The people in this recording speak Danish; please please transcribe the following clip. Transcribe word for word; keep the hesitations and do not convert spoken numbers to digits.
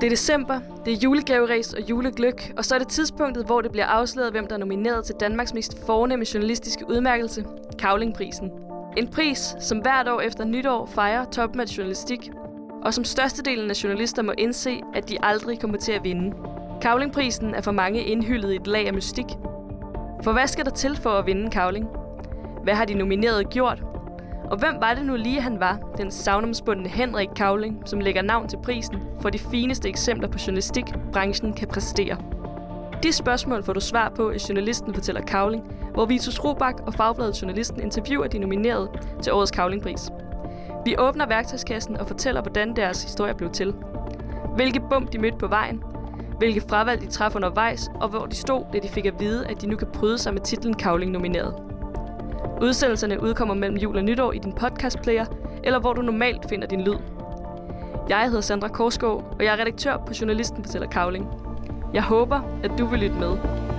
Det er december, det er julegaveræs og julegløgg, og så er det tidspunktet, hvor det bliver afsløret, hvem der er nomineret til Danmarks mest fornemme journalistiske udmærkelse, Cavlingprisen. En pris, som hvert år efter nytår fejrer toppen af journalistik, og som størstedelen af journalister må indse, at de aldrig kommer til at vinde. Cavlingprisen er for mange indhyllet i et lag af mystik. For hvad skal der til for at vinde Cavling? Hvad har de nominerede gjort? Og hvem var det nu lige, han var, den savnomsbundne Henrik Cavling, som lægger navn til prisen for de fineste eksempler på journalistik, branchen kan præstere? De spørgsmål får du svar på i Journalisten fortæller Cavling, hvor Vitus Robach og Fagbladet Journalisten interviewer de nominerede til årets Cavlingpris. Vi åbner værktøjskassen og fortæller, hvordan deres historie blev til. Hvilke bump de mødte på vejen, hvilke fravalg de traf undervejs, og hvor de stod, da de fik at vide, at de nu kan pryde sig med titlen Cavling nomineret. Udsendelserne udkommer mellem jul og nytår i din podcastplayer, eller hvor du normalt finder din lyd. Jeg hedder Sandra Korsgaard, og jeg er redaktør på Journalisten fortæller Cavling. Jeg håber, at du vil lytte med.